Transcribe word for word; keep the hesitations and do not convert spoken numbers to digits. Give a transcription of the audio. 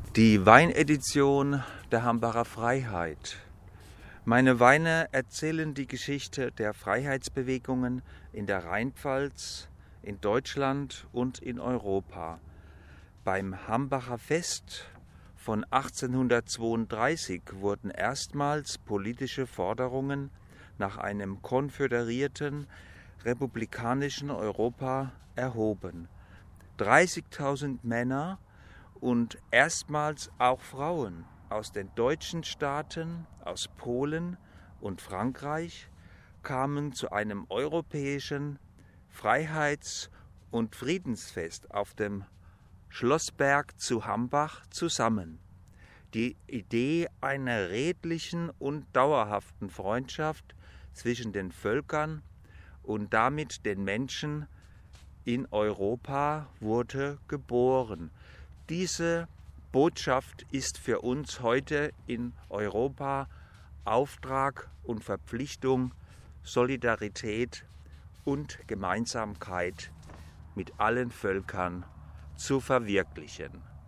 Die Weinedition der Hambacher Freiheit. Meine Weine erzählen die Geschichte der Freiheitsbewegungen in der Rheinpfalz, in Deutschland und in Europa. Beim Hambacher Fest von achtzehnhundertzweiunddreißig wurden erstmals politische Forderungen nach einem konföderierten, republikanischen Europa erhoben. dreißigtausend Männer und erstmals auch Frauen aus den deutschen Staaten, aus Polen und Frankreich kamen zu einem europäischen Freiheits- und Friedensfest auf dem Schlossberg zu Hambach zusammen. Die Idee einer redlichen und dauerhaften Freundschaft zwischen den Völkern und damit den Menschen in Europa wurde geboren. Diese Botschaft ist für uns heute in Europa Auftrag und Verpflichtung, Solidarität und Gemeinsamkeit mit allen Völkern zu verwirklichen.